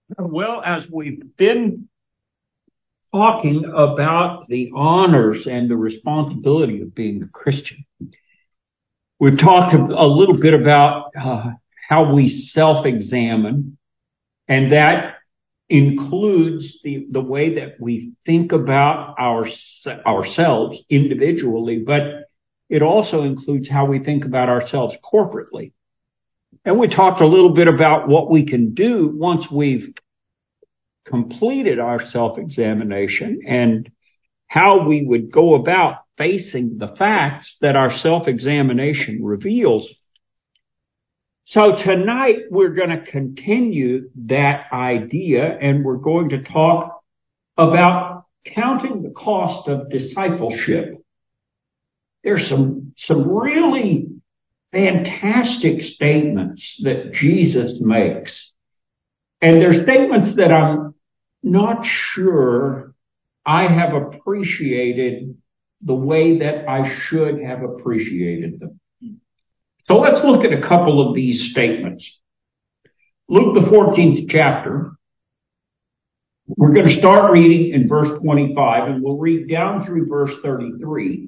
Well, as we've been talking about the honors and the responsibility of being a Christian, we've talked a little bit about how we self-examine, and that includes the way that we think about ourselves individually, but it also includes how we think about ourselves corporately. And we talked a little bit about what we can do once we've completed our self-examination and how we would go about facing the facts that our self-examination reveals. So tonight we're going to continue that idea, and we're going to talk about counting the cost of discipleship. There's some really fantastic statements that Jesus makes. And they're statements that I'm not sure I have appreciated the way that I should have appreciated them. So let's look at a couple of these statements. Luke, the 14th chapter, we're going to start reading in verse 25, and we'll read down through verse 33.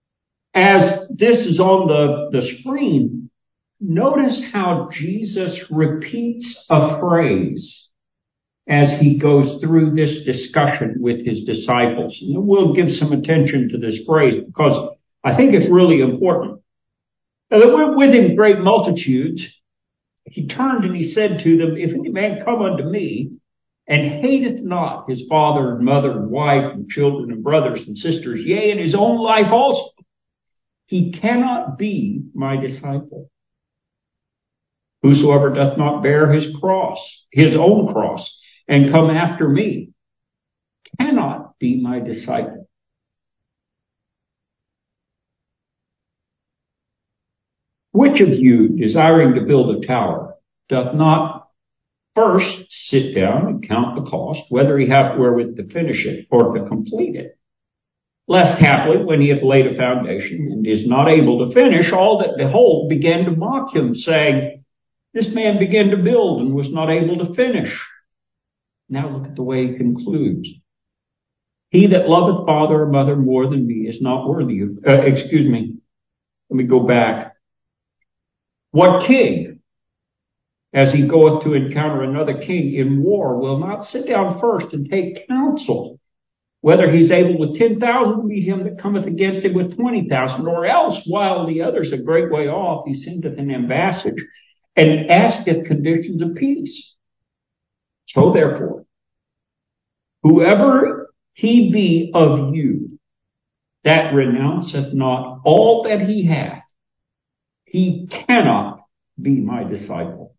As this is on the screen, notice how Jesus repeats a phrase as he goes through this discussion with his disciples. And we'll give some attention to this phrase because I think it's really important. Now, there were with him great multitudes. He turned and he said to them, "If any man come unto me and hateth not his father and mother and wife and children and brothers and sisters, yea, and his own life also, he cannot be my disciple. Whosoever doth not bear his cross, his own cross, and come after me, cannot be my disciple." Which of you, desiring to build a tower, doth not first sit down and count the cost, whether he have wherewith to finish it or to complete it? Lest haply, when he hath laid a foundation and is not able to finish, all that behold began to mock him, saying, "This man began to build and was not able to finish." Now look at the way he concludes. "He that loveth father or mother more than me is not worthy of," let me go back. "What king, as he goeth to encounter another king in war, will not sit down first and take counsel, whether he's able with 10,000 to meet him that cometh against him with 20,000, or else, while the other's a great way off, he sendeth an ambassage and asketh conditions of peace? So therefore, whoever he be of you that renounceth not all that he hath, he cannot be my disciple."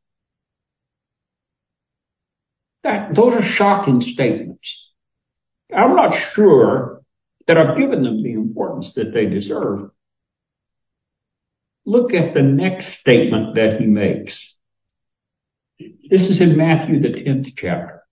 Those are shocking statements. I'm not sure that I've given them the importance that they deserve. Look at the next statement that he makes. This is in Matthew, the 10th chapter.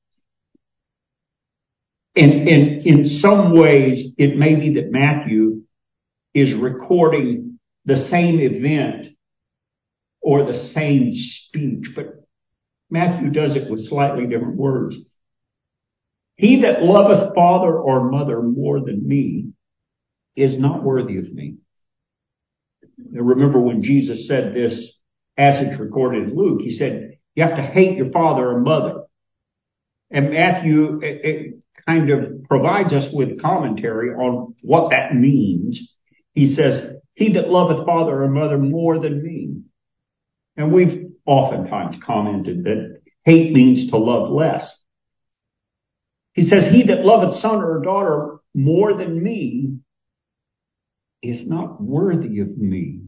And in some ways, it may be that Matthew is recording the same event or the same speech, but Matthew does it with slightly different words. "He that loveth father or mother more than me is not worthy of me." Now remember when Jesus said this, as it's recorded in Luke, he said, you have to hate your father or mother. And Matthew it kind of provides us with commentary on what that means. He says, "He that loveth father or mother more than me." And we've oftentimes commented that hate means to love less. He says, "He that loveth son or daughter more than me is not worthy of me.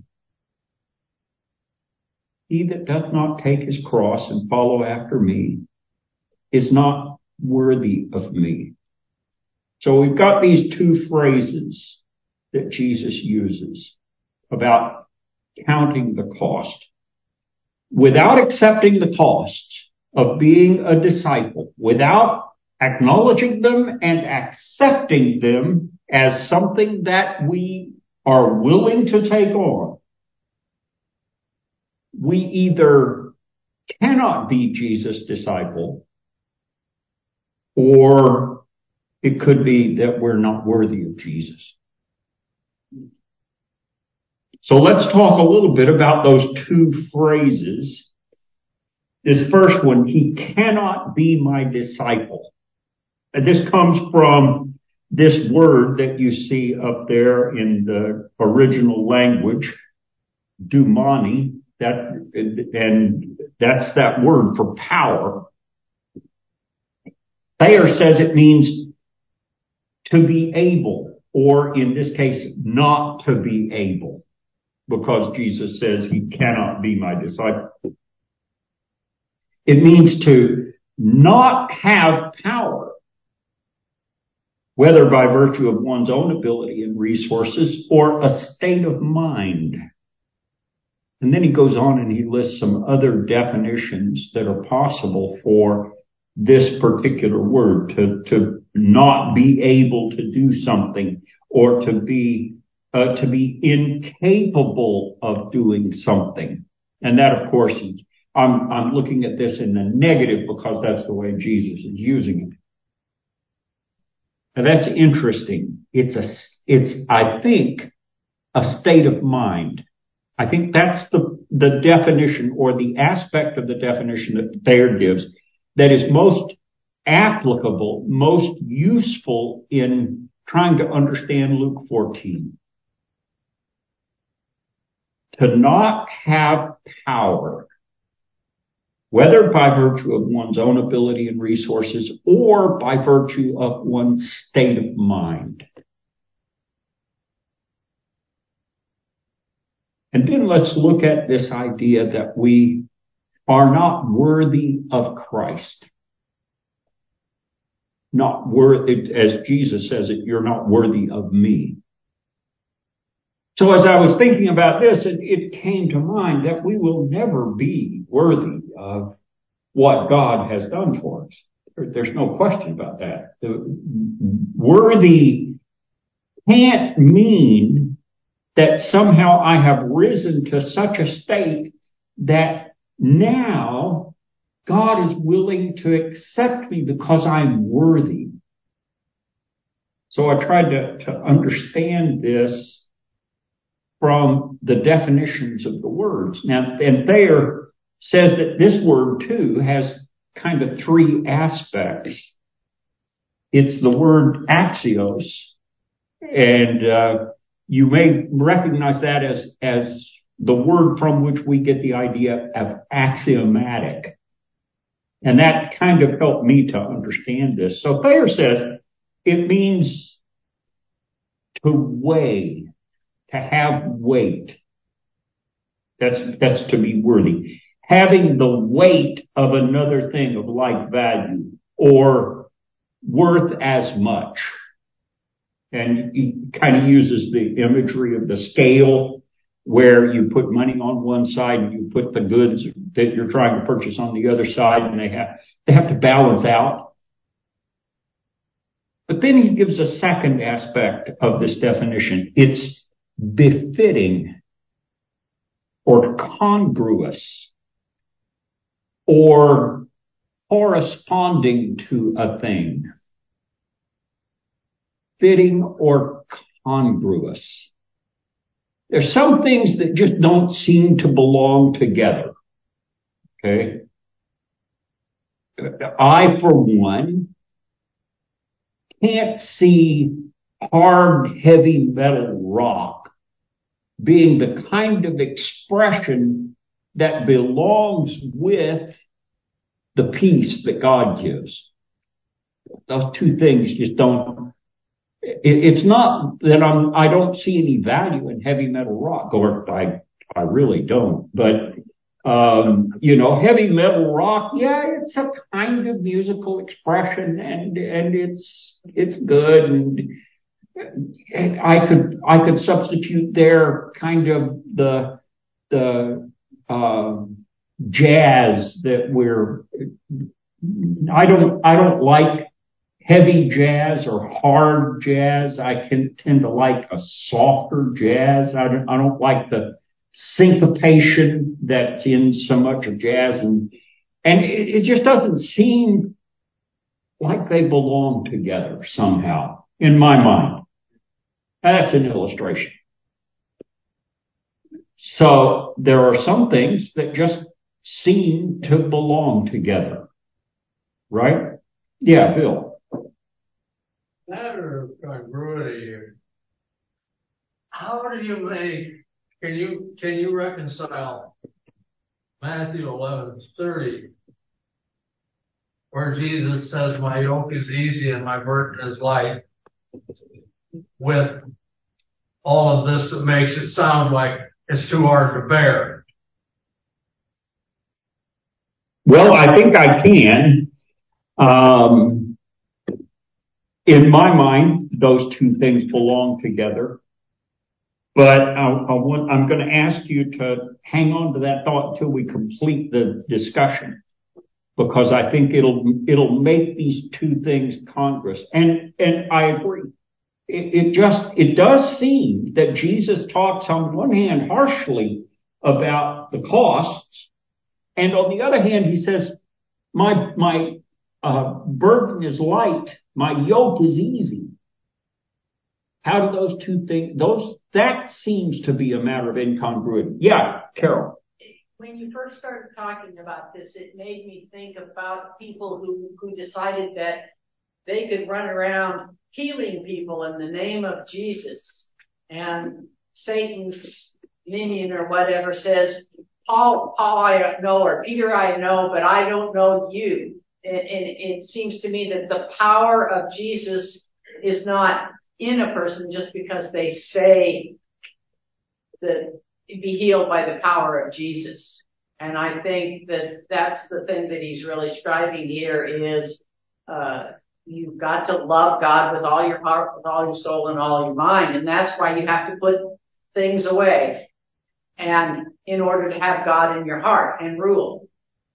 He that doth not take his cross and follow after me is not worthy of me." So we've got these two phrases that Jesus uses about counting the cost. Without accepting the costs of being a disciple, without acknowledging them and accepting them as something that we are willing to take on, we either cannot be Jesus' disciple or it could be that we're not worthy of Jesus. So let's talk a little bit about those two phrases. This first one, he cannot be my disciple. And this comes from this word that you see up there in the original language, dumani, and that's that word for power. Thayer says it means to be able, or in this case, not to be able, because Jesus says he cannot be my disciple. It means to not have power, whether by virtue of one's own ability and resources or a state of mind. And then he goes on and he lists some other definitions that are possible for this particular word, to not be able to do something, or to be incapable of doing something. And that, of course, is, I'm looking at this in the negative because that's the way Jesus is using it. Now that's interesting. It's I think a state of mind. I think that's the definition, or the aspect of the definition that Thayer gives, that is most applicable, most useful in trying to understand Luke 14. To not have power, whether by virtue of one's own ability and resources or by virtue of one's state of mind. And then let's look at this idea that we are not worthy of Christ. Not worthy, as Jesus says it, you're not worthy of me. So as I was thinking about this, it came to mind that we will never be worthy of what God has done for us. There's no question about that. Worthy can't mean that somehow I have risen to such a state that now God is willing to accept me because I'm worthy. So I tried to understand this from the definitions of the words. Now, and Thayer says that this word too has kind of three aspects. It's the word axios, and you may recognize that as the word from which we get the idea of axiomatic. And that kind of helped me to understand this. So Thayer says it means to weigh, to have weight. That's to be worthy. Having the weight of another thing of like value or worth as much. And he kind of uses the imagery of the scale, where you put money on one side and you put the goods that you're trying to purchase on the other side, and they have to balance out. But then he gives a second aspect of this definition. It's befitting or congruous or corresponding to a thing. Fitting or congruous. There's some things that just don't seem to belong together. Okay? I, for one, can't see hard, heavy metal rock being the kind of expression that belongs with the peace that God gives. Those two things just don't. It's not that I don't see any value in heavy metal rock, or I really don't. But heavy metal rock, yeah, it's a kind of musical expression, and it's good, and I could substitute there kind of the jazz that I don't like heavy jazz or hard jazz. I tend to like a softer jazz. I don't like the syncopation that's in so much of jazz, and it just doesn't seem like they belong together somehow, in my mind. That's an illustration. So there are some things that just seem to belong together. Right? Yeah, Bill. Matter of congruity. How do you can you reconcile Matthew 11:30, where Jesus says, "My yoke is easy and my burden is light," with all of this that makes it sound like it's too hard to bear? Well, I think I can. In my mind, those two things belong together. But I'm going to ask you to hang on to that thought until we complete the discussion, because I think it'll make these two things congruous. And I agree. It does seem that Jesus talks on one hand harshly about the costs, and on the other hand, he says, my burden is light, my yoke is easy. How do those two things, that seems to be a matter of incongruity. Yeah, Carol. When you first started talking about this, it made me think about people who decided that they could run around healing people in the name of Jesus. And Satan's minion or whatever says, Paul I know, or Peter I know, but I don't know you. And it seems to me that the power of Jesus is not in a person just because they say that be healed by the power of Jesus. And I think that that's the thing that he's really striving here is, you've got to love God with all your heart, with all your soul, and all your mind. And that's why you have to put things away. And in order to have God in your heart and rule.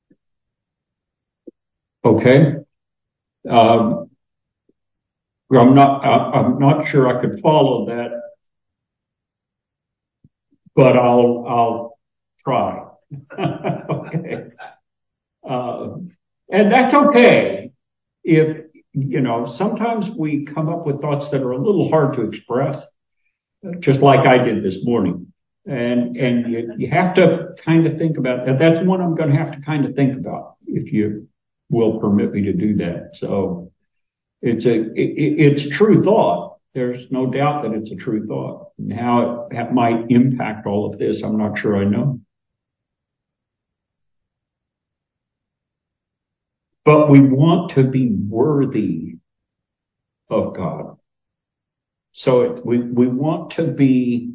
Okay. I'm not sure I could follow that, but I'll try. Okay. And that's okay. If, sometimes we come up with thoughts that are a little hard to express, just like I did this morning. And you have to kind of think about that. That's one I'm going to have to kind of think about, if you will permit me to do that. So it's true thought. There's no doubt that it's a true thought. And how it might impact all of this, I'm not sure I know. But we want to be worthy of God. So we want to be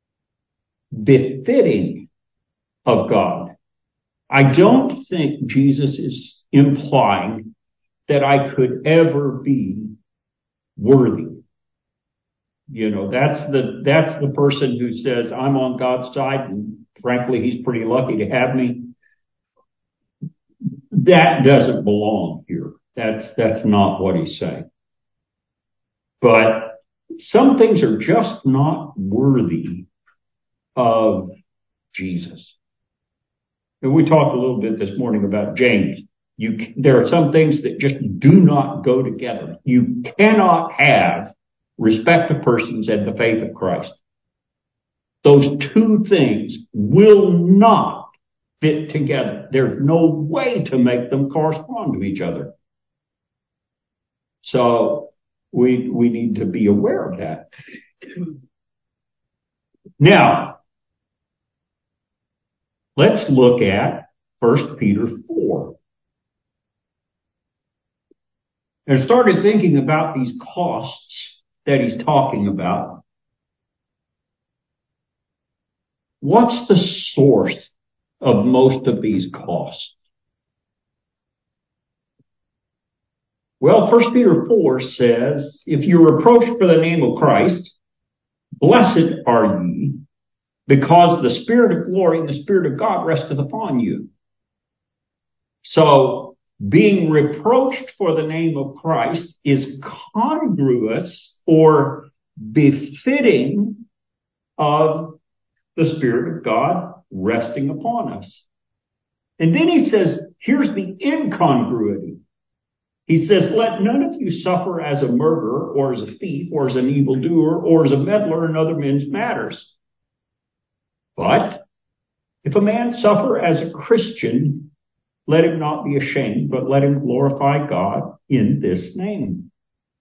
befitting of God. I don't think Jesus is implying that I could ever be worthy. That's the person who says, I'm on God's side, and frankly, he's pretty lucky to have me. That doesn't belong here. That's not what he's saying. But some things are just not worthy of Jesus. And we talked a little bit this morning about James. There are some things that just do not go together. You cannot have respect of persons and the faith of Christ. Those two things will not fit together. There's no way to make them correspond to each other. So we need to be aware of that. Now, let's look at 1 Peter 4. I started thinking about these costs that he's talking about. What's the source of most of these costs? Well, 1 Peter 4 says, if you're reproached for the name of Christ, blessed are ye, because the Spirit of glory and the Spirit of God resteth upon you. So, being reproached for the name of Christ is congruous or befitting of the Spirit of God resting upon us. And then he says, here's the incongruity. He says, let none of you suffer as a murderer or as a thief or as an evildoer or as a meddler in other men's matters. But if a man suffer as a Christian, let him not be ashamed, but let him glorify God in this name.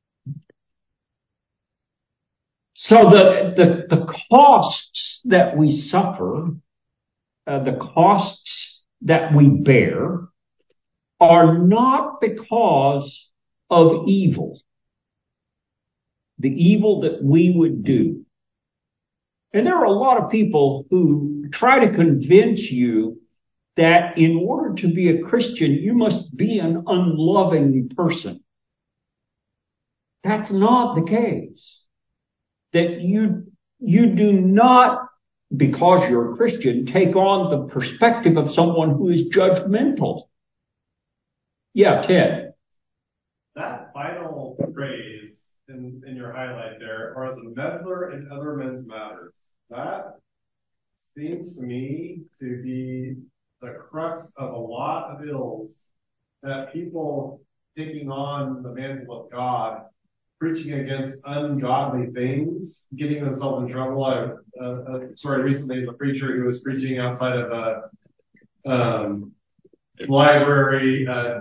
So the costs that we suffer, the costs that we bear, are not because of evil, the evil that we would do. And there are a lot of people who try to convince you that in order to be a Christian, you must be an unloving person. That's not the case. That you do not, because you're a Christian, take on the perspective of someone who is judgmental. Yeah, Ted. That final phrase in your highlight there, or as a meddler in other men's matters, that seems to me to be the crux of a lot of ills that people taking on the mantle of God, preaching against ungodly things, getting themselves in trouble. I recently as a preacher who was preaching outside of a library,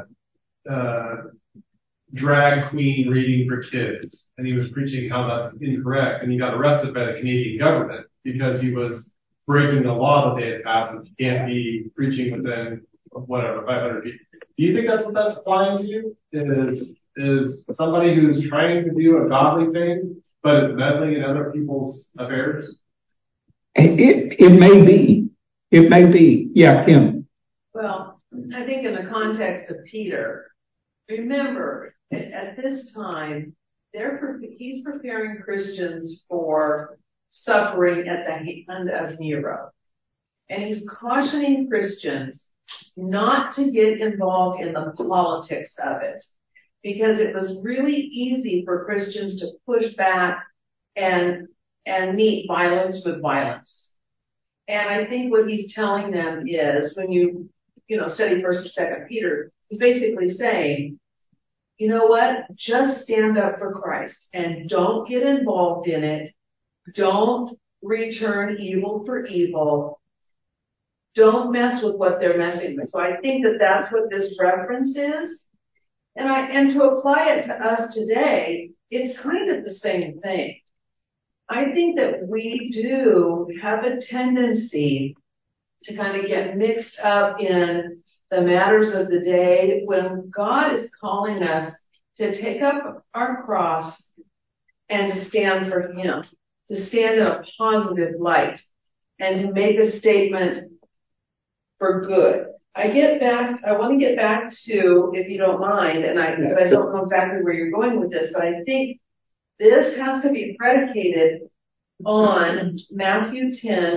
drag queen reading for kids, and he was preaching how that's incorrect, and he got arrested by the Canadian government because he was breaking the law that they had passed, and you can't be preaching within 500 feet. Do you think that's what that's applying to you? Is somebody who's trying to do a godly thing, but is meddling in other people's affairs? It may be. It may be. Yeah, Kim. Well, I think in the context of Peter, remember, at this time, he's preparing Christians for suffering at the hand of Nero. And he's cautioning Christians not to get involved in the politics of it, because it was really easy for Christians to push back and meet violence with violence. And I think what he's telling them is, when you study 1st and 2nd Peter, he's basically saying, you know what? Just stand up for Christ and don't get involved in it. Don't return evil for evil. Don't mess with what they're messing with. So I think that that's what this reference is. And to apply it to us today, it's kind of the same thing. I think that we do have a tendency to kind of get mixed up in the matters of the day when God is calling us to take up our cross and to stand for Him, to stand in a positive light and to make a statement for good. I want to get back to, if you don't mind, because I don't know exactly where you're going with this, but I think this has to be predicated on Matthew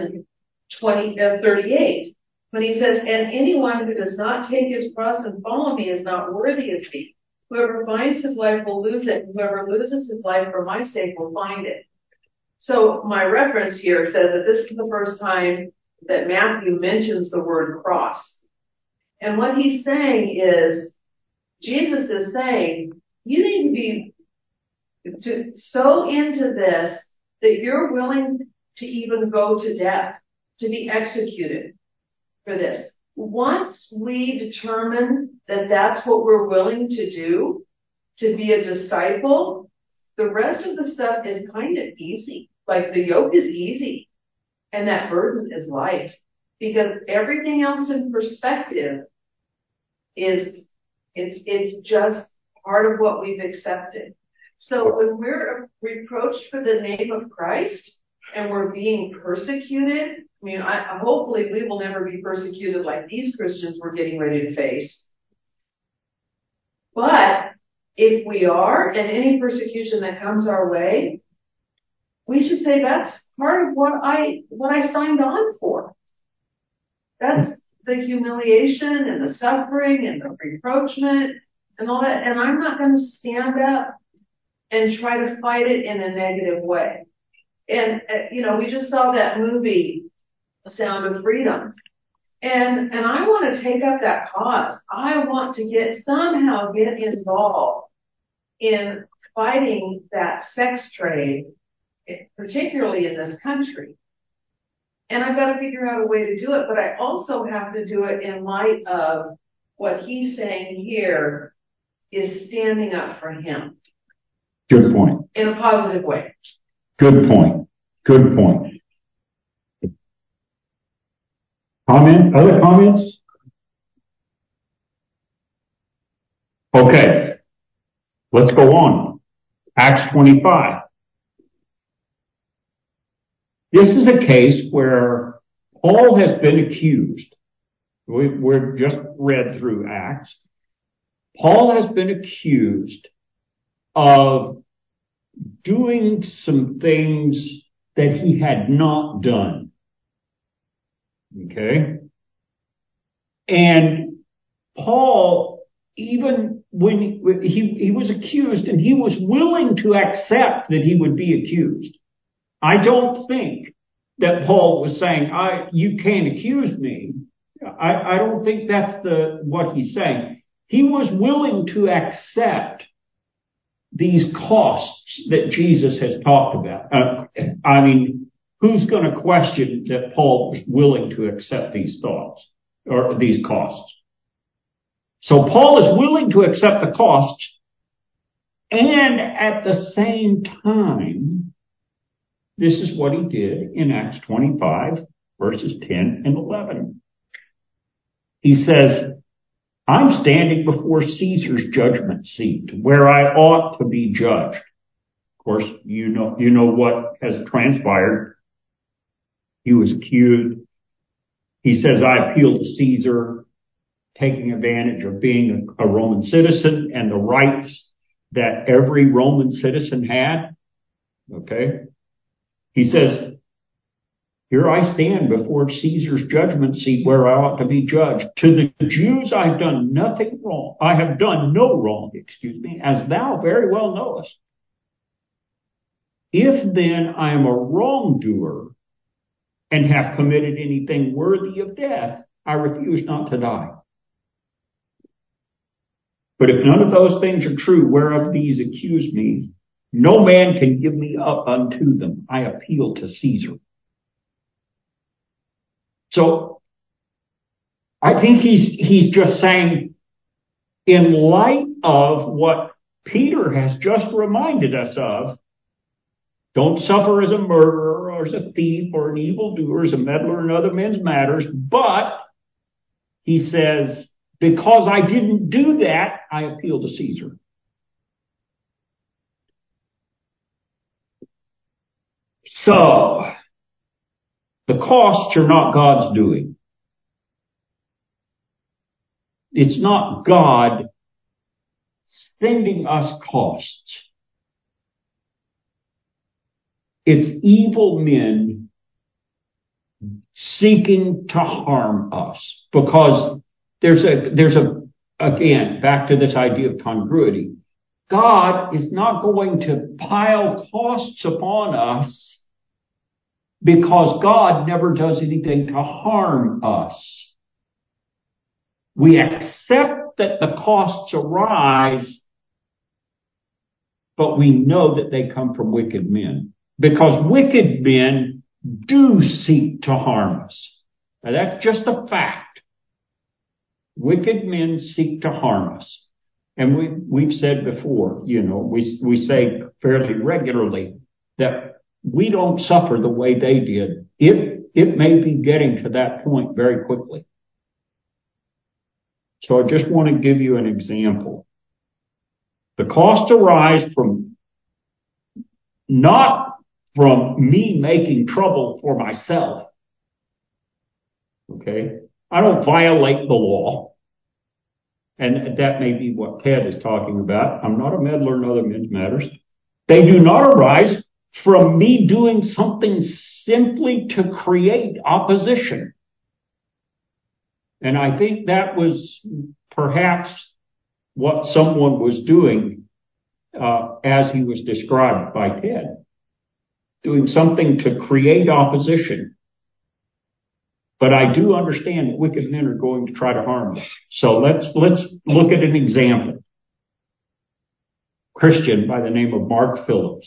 10:38, when he says, and anyone who does not take his cross and follow me is not worthy of me. Whoever finds his life will lose it. Whoever loses his life for my sake will find it. So my reference here says that this is the first time that Matthew mentions the word cross. And what he's saying is, Jesus is saying, you need to be so into this that you're willing to even go to death, to be executed for this. Once we determine that that's what we're willing to do, to be a disciple, the rest of the stuff is kind of easy. Like the yoke is easy and that burden is light, because everything else in perspective it's just part of what we've accepted. So when we're reproached for the name of Christ and we're being persecuted, hopefully we will never be persecuted like these Christians we're getting ready to face. But if we are, and any persecution that comes our way, we should say that's part of what I signed on for. That's the humiliation and the suffering and the reproachment and all that. And I'm not going to stand up and try to fight it in a negative way. And, we just saw that movie, Sound of Freedom. And I want to take up that cause. I want to somehow get involved in fighting that sex trade, particularly in this country. And I've got to figure out a way to do it, but I also have to do it in light of what he's saying here is standing up for him. Good point. In a positive way. Good point. Good point. Other comments? Okay. Let's go on. Acts 25. This is a case where Paul has been accused. We've just read through Acts. Paul has been accused of doing some things that he had not done. Okay? And Paul, even when he was accused, and he was willing to accept that he would be accused. I don't think that Paul was saying, you can't accuse me. I don't think that's what he's saying. He was willing to accept these costs that Jesus has talked about. Who's going to question that Paul was willing to accept these thoughts or these costs? So Paul is willing to accept the costs, and at the same time, this is what he did in Acts 25, verses 10 and 11. He says, I'm standing before Caesar's judgment seat, where I ought to be judged. Of course, you know what has transpired. He was accused. He says, I appeal to Caesar, taking advantage of being a Roman citizen and the rights that every Roman citizen had. Okay? He says, here I stand before Caesar's judgment seat where I ought to be judged. To the Jews I have done nothing wrong. I have done no wrong, as thou very well knowest. If then I am a wrongdoer and have committed anything worthy of death, I refuse not to die. But if none of those things are true, whereof these accuse me, no man can give me up unto them. I appeal to Caesar. So I think he's just saying, in light of what Peter has just reminded us of, don't suffer as a murderer or as a thief or an evildoer, as a meddler in other men's matters. But he says, because I didn't do that, I appeal to Caesar. So, the costs are not God's doing. It's not God sending us costs. It's evil men seeking to harm us, because there's again, back to this idea of congruity. God is not going to pile costs upon us because God never does anything to harm us. We accept that the costs arise, but we know that they come from wicked men, because wicked men do seek to harm us. Now, that's just a fact. Wicked men seek to harm us. And we've said before, we say fairly regularly that we don't suffer the way they did. It may be getting to that point very quickly. So I just want to give you an example. The costs arise not from me making trouble for myself. Okay? I don't violate the law. And that may be what Ted is talking about. I'm not a meddler in other men's matters. They do not arise from me doing something simply to create opposition. And I think that was perhaps what someone was doing as he was described by Ted. Doing something to create opposition. But I do understand that wicked men are going to try to harm us. So let's look at an example. Christian by the name of Mark Phillips.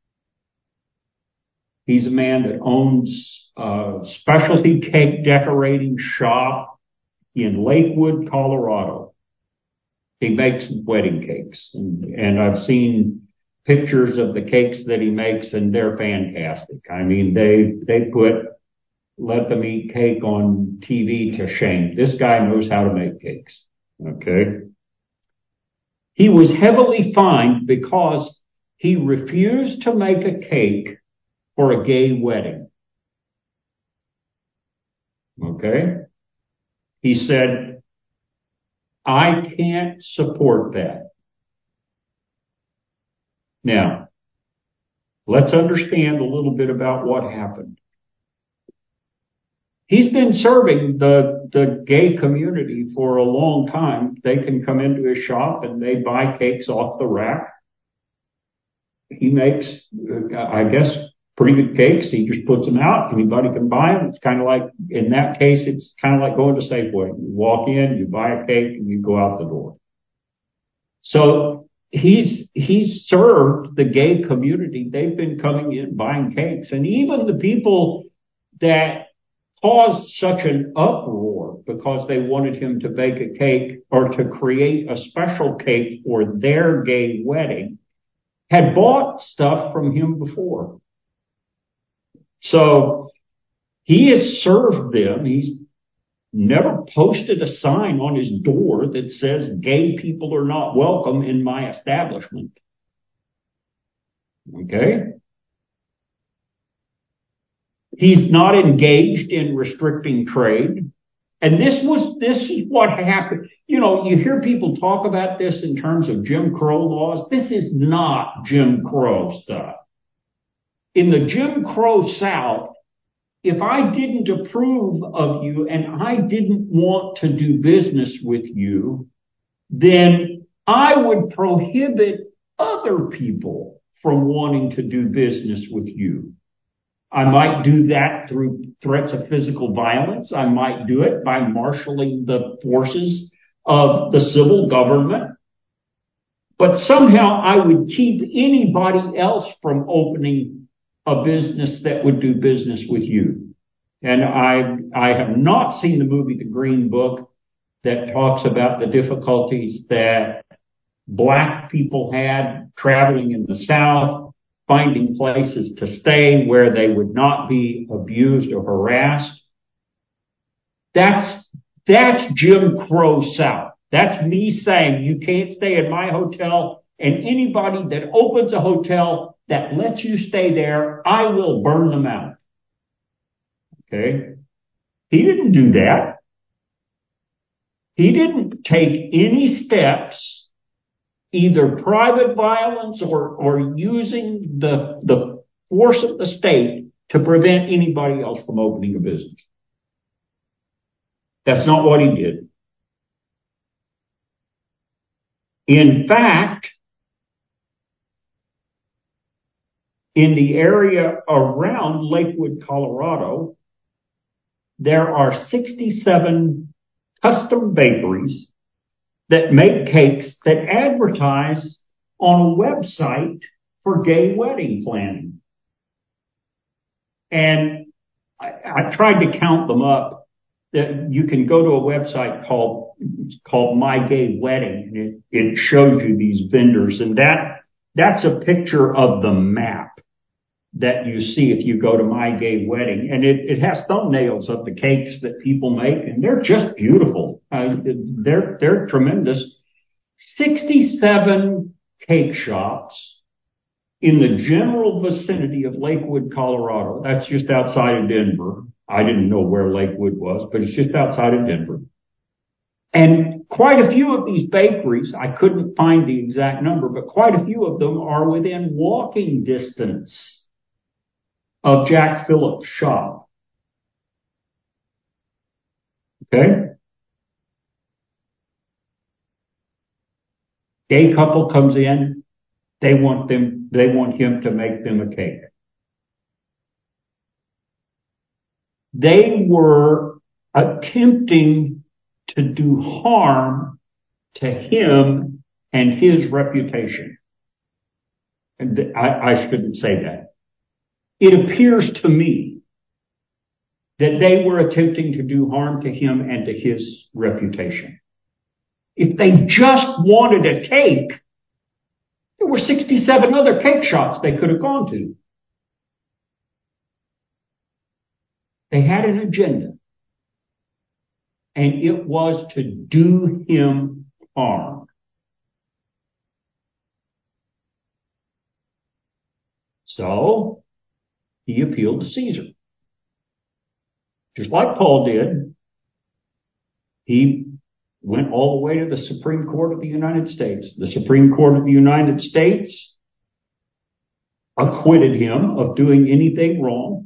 He's a man that owns a specialty cake decorating shop in Lakewood, Colorado. He makes wedding cakes, and I've seen pictures of the cakes that he makes, and they're fantastic. I mean, they put let them eat cake on TV to shame. This guy knows how to make cakes. Okay. He was heavily fined because he refused to make a cake for a gay wedding. Okay. He said, I can't support that. Now, let's understand a little bit about what happened. He's been serving the gay community for a long time. They can come into his shop and they buy cakes off the rack. He makes, I guess, pretty good cakes. He just puts them out. Anybody can buy them. It's kind of like, in that case, it's kind of like going to Safeway. You walk in, you buy a cake, and you go out the door. So he's served the gay community. They've been coming in buying cakes. And even the people that caused such an uproar because they wanted him to bake a cake or to create a special cake for their gay wedding had bought stuff from him before. So he has served them. He's never posted a sign on his door that says gay people are not welcome in my establishment. Okay? He's not engaged in restricting trade. And this is what happened. You know, you hear people talk about this in terms of Jim Crow laws. This is not Jim Crow stuff. In the Jim Crow South, if I didn't approve of you and I didn't want to do business with you, then I would prohibit other people from wanting to do business with you. I might do that through threats of physical violence. I might do it by marshaling the forces of the civil government. But somehow I would keep anybody else from opening a business that would do business with you. And I have not seen the movie The Green Book that talks about the difficulties that black people had traveling in the South, finding places to stay where they would not be abused or harassed. That's Jim Crow South. That's me saying you can't stay in my hotel, and anybody that opens a hotel that lets you stay there, I will burn them out. Okay? He didn't do that. He didn't take any steps, either private violence or using the force of the state to prevent anybody else from opening a business. That's not what he did. In fact, in the area around Lakewood, Colorado, there are 67 custom bakeries that make cakes that advertise on a website for gay wedding planning. And I tried to count them up. That you can go to a website called My Gay Wedding, and it shows you these vendors. And that's a picture of the map that you see if you go to My Gay Wedding. And it has thumbnails of the cakes that people make, and they're just beautiful. They're tremendous. 67 cake shops in the general vicinity of Lakewood, Colorado. That's just outside of Denver. I didn't know where Lakewood was, but it's just outside of Denver. And quite a few of these bakeries, I couldn't find the exact number, but quite a few of them are within walking distance of Jack Phillips' shop. Okay? Gay couple comes in, they want him to make them a cake. They were attempting to do harm to him and his reputation. And I shouldn't say that. It appears to me that they were attempting to do harm to him and to his reputation. If they just wanted a cake, there were 67 other cake shops they could have gone to. They had an agenda, and it was to do him harm. So he appealed to Caesar. Just like Paul did, he went all the way to the Supreme Court of the United States. The Supreme Court of the United States acquitted him of doing anything wrong,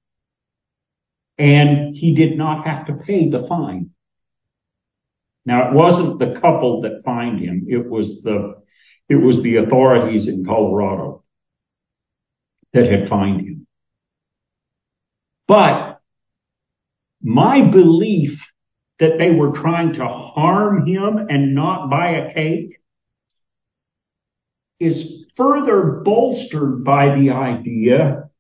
and he did not have to pay the fine. Now, it wasn't the couple that fined him. It was the authorities in Colorado that had fined him. But my belief that they were trying to harm him and not buy a cake is further bolstered by the idea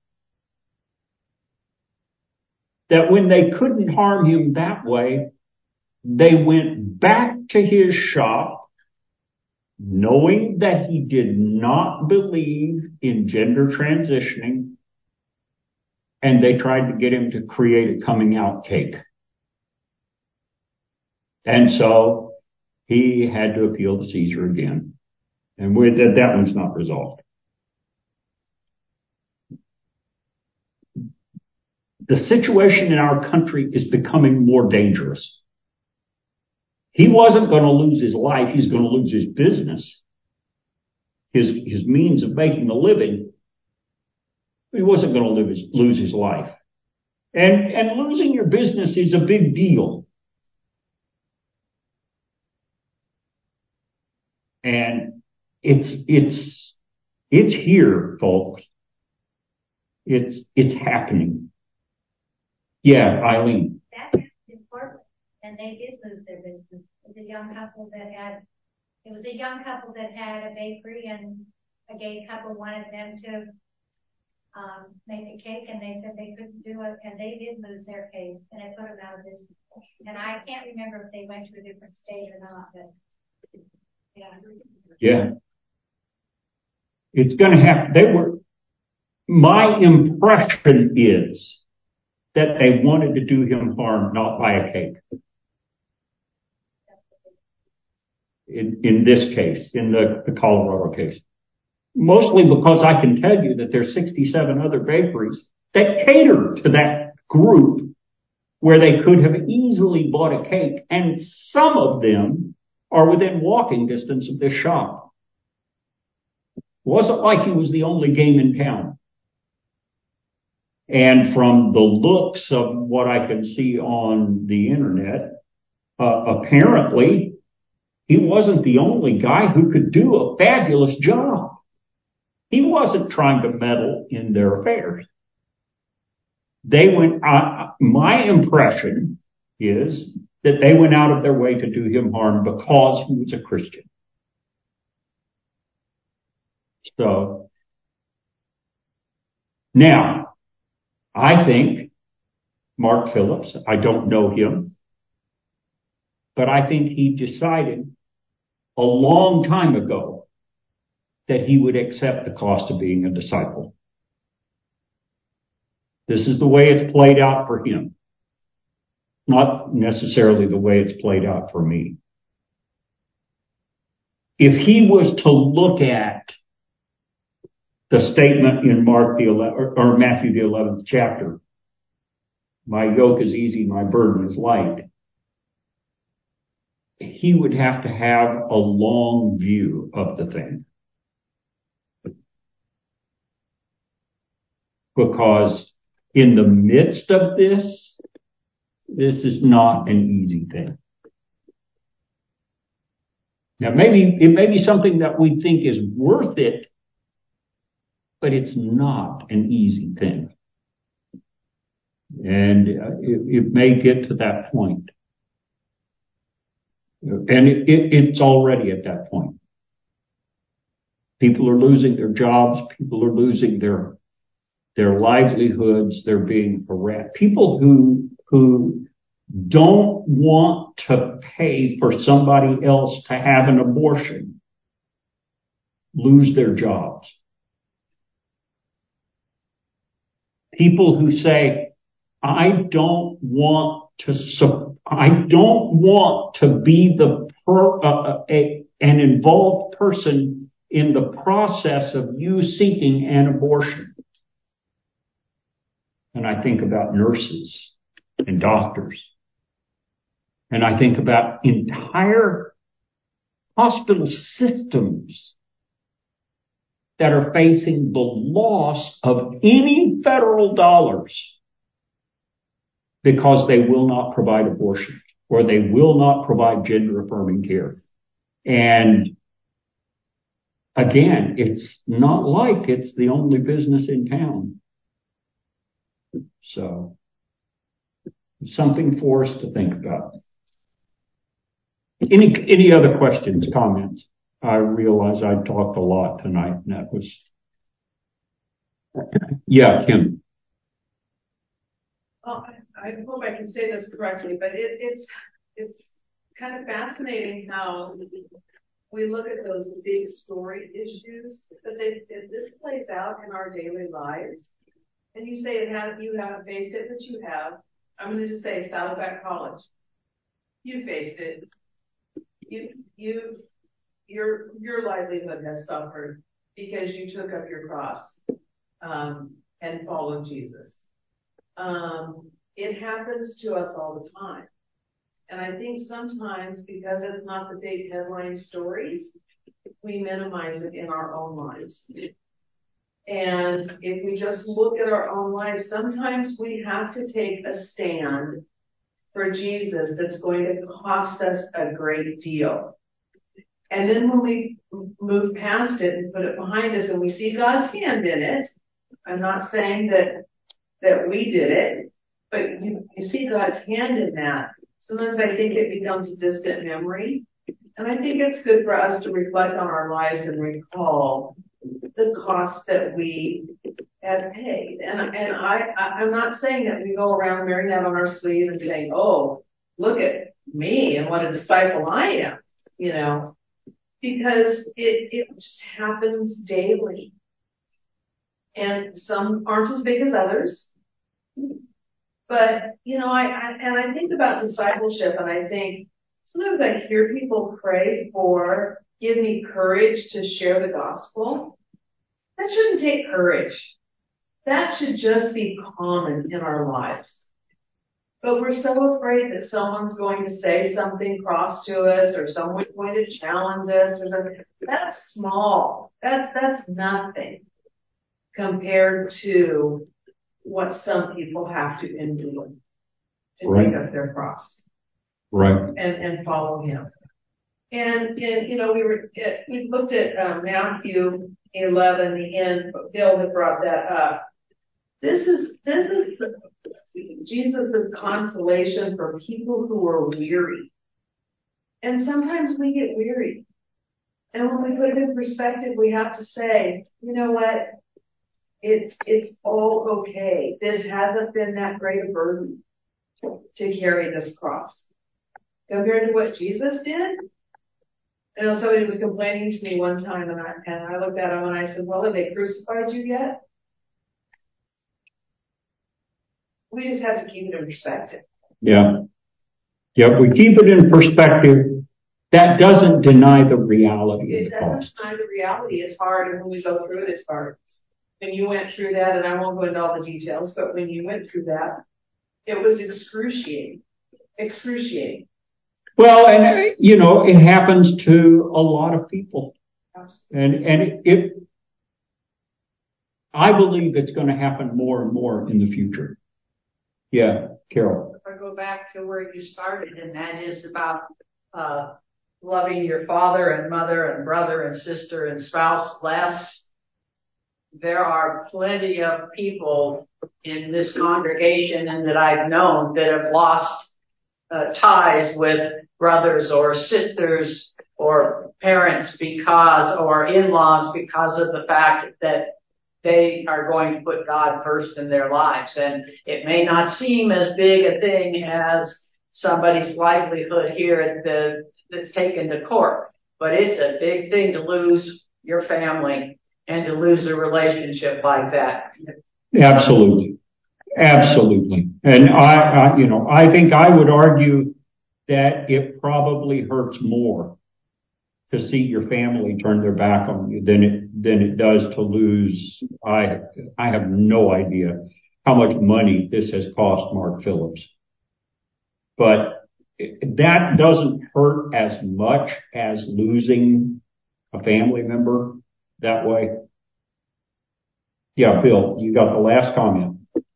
that when they couldn't harm him that way, they went back to his shop knowing that he did not believe in gender transitioning, and they tried to get him to create a coming out cake. And so he had to appeal to Caesar again. And that one's not resolved. The situation in our country is becoming more dangerous. He wasn't going to lose his life. He's going to lose his business, his means of making a living. He wasn't going to lose his life. And losing your business is a big deal. And it's here, folks. It's happening. Yeah, Eileen. That happened in Portland, and they did lose their business. It was a young couple that had a bakery, and a gay couple wanted them to make a cake, and they said they couldn't do it, and they did lose their case, and it put them out of business. And I can't remember if they went to a different state or not, but yeah. It's going to happen. My impression is that they wanted to do him harm, not buy a cake. In this case, in the Colorado case. Mostly because I can tell you that there's 67 other bakeries that cater to that group where they could have easily bought a cake, and some of them are within walking distance of this shop. It wasn't like he was the only game in town. And from the looks of what I can see on the internet, apparently he wasn't the only guy who could do a fabulous job. He wasn't trying to meddle in their affairs. My impression is that they went out of their way to do him harm because he was a Christian. So, now, I think Mark Phillips, I don't know him, but I think he decided a long time ago that he would accept the cost of being a disciple. This is the way it's played out for him, not necessarily the way it's played out for me. If he was to look at the statement in Matthew the 11th chapter, my yoke is easy, my burden is light, he would have to have a long view of the thing. Because in the midst of this is not an easy thing. Now, it may be something that we think is worth it, but it's not an easy thing. And it may get to that point. And it's already at that point. People are losing their jobs. People are losing their livelihoods. They're being harassed. People who don't want to pay for somebody else to have an abortion lose their jobs. People who say, I don't want to be an involved person in the process of you seeking an abortion. And I think about nurses and doctors. And I think about entire hospital systems that are facing the loss of any federal dollars because they will not provide abortion or they will not provide gender affirming care. And again, it's not like it's the only business in town. So, something for us to think about. Any other questions, comments? I realize I talked a lot tonight, and that was, yeah, Kim. I hope I can say this correctly, but it's kind of fascinating how we look at those big story issues, but this plays out in our daily lives. And you say you haven't faced it, but you have. I'm going to just say Saddleback College. You faced it. Your livelihood has suffered because you took up your cross and followed Jesus. It happens to us all the time. And I think sometimes because it's not the big headline stories, we minimize it in our own lives. And if we just look at our own lives, sometimes we have to take a stand for Jesus that's going to cost us a great deal. And then when we move past it and put it behind us and we see God's hand in it, I'm not saying that we did it, but you see God's hand in that. Sometimes I think it becomes a distant memory. And I think it's good for us to reflect on our lives and recall the cost that we have paid. And I'm not saying that we go around wearing that on our sleeve and saying, oh, look at me and what a disciple I am, because it just happens daily. And some aren't as big as others. But, I think about discipleship and I think sometimes I hear people pray for, give me courage to share the gospel. That shouldn't take courage. That should just be common in our lives. But we're so afraid that someone's going to say something cross to us or someone's going to challenge us or something. That's small. That's nothing compared to what some people have to endure to take up their cross. Right. And follow him. And we looked at Matthew 11, the end. Bill had brought that up. This is Jesus' consolation for people who are weary. And sometimes we get weary. And when we put it in perspective, we have to say, you know what? It's all okay. This hasn't been that great a burden to carry this cross compared to what Jesus did. Somebody was complaining to me one time, and I looked at him and I said, well, have they crucified you yet? We just have to keep it in perspective. Yeah. Yeah, we keep it in perspective. That doesn't deny the reality of the cross. It doesn't deny the reality. It's hard, and when we go through it, it's hard. When you went through that, and I won't go into all the details, but when you went through that, it was excruciating. Excruciating. Well, and it happens to a lot of people. And I believe it's going to happen more and more in the future. Yeah, Carol. If I go back to where you started, and that is about loving your father and mother and brother and sister and spouse less. There are plenty of people in this congregation and that I've known that have lost ties with brothers or sisters or parents or in-laws because of the fact that they are going to put God first in their lives. And it may not seem as big a thing as somebody's livelihood here that's taken to court, but it's a big thing to lose your family and to lose a relationship like that. Absolutely. Absolutely. And I think I would argue that it probably hurts more to see your family turn their back on you than it does to lose. I have no idea how much money this has cost Mark Phillips, but that doesn't hurt as much as losing a family member that way. Yeah, Bill, you got the last comment.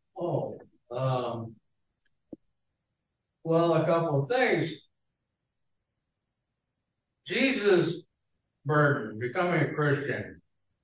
Well, a couple of things. Jesus' burden, becoming a Christian,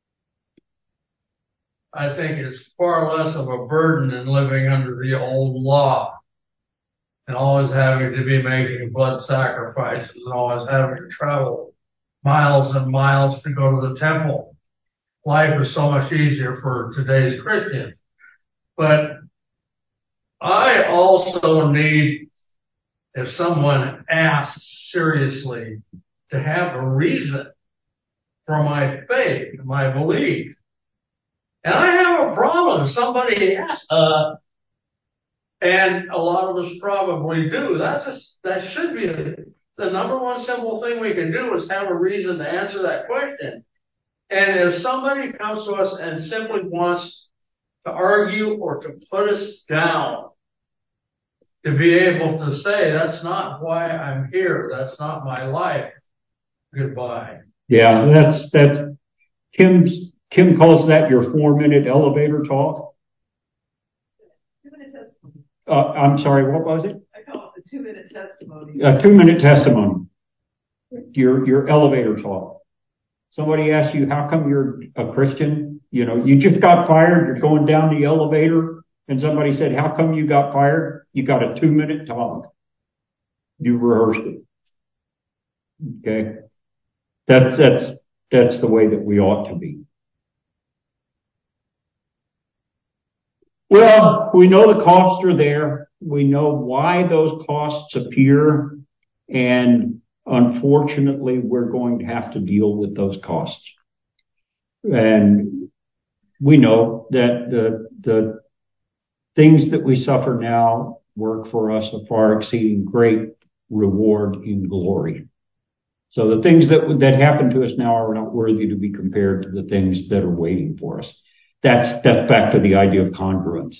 I think is far less of a burden than living under the old law and always having to be making blood sacrifices and always having to travel miles and miles to go to the temple. Life is so much easier for today's Christians. But I also need, if someone asks seriously, to have a reason for my faith, my belief. And I have a problem if somebody asks, and a lot of us probably do. That should be the number one simple thing we can do is have a reason to answer that question. And if somebody comes to us and simply wants to argue or to put us down, to be able to say, that's not why I'm here, that's not my life, goodbye. Yeah, that's Kim calls that your 4-minute elevator talk. 2-minute testimony. I'm sorry, what was it? I call it the 2-minute testimony. A 2-minute testimony. Your elevator talk. Somebody asks you, how come you're a Christian? You just got fired, you're going down the elevator, and somebody said, how come you got fired? You got a 2-minute talk. You rehearsed it. Okay? That's the way that we ought to be. Well, we know the costs are there. We know why those costs appear, and unfortunately, we're going to have to deal with those costs. And we know that the things that we suffer now work for us a far exceeding great reward in glory. So the things that happen to us now are not worthy to be compared to the things that are waiting for us. That's back to the idea of congruence.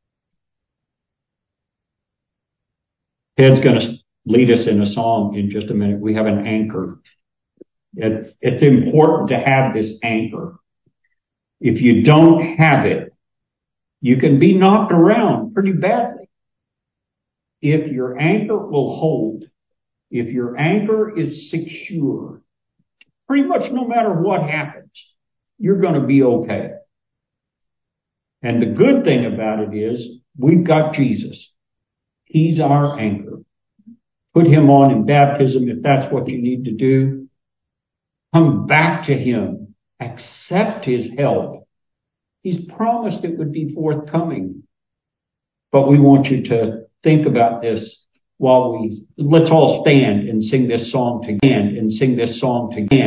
Ted's going to lead us in a song in just a minute. We have an anchor. It's important to have this anchor. If you don't have it, you can be knocked around pretty badly. If your anchor will hold, if your anchor is secure, pretty much no matter what happens, you're going to be okay. And the good thing about it is we've got Jesus. He's our anchor. Put him on in baptism if that's what you need to do. Come back to him. Accept his help. He's promised it would be forthcoming. But we want you to think about this let's all stand and sing this song again.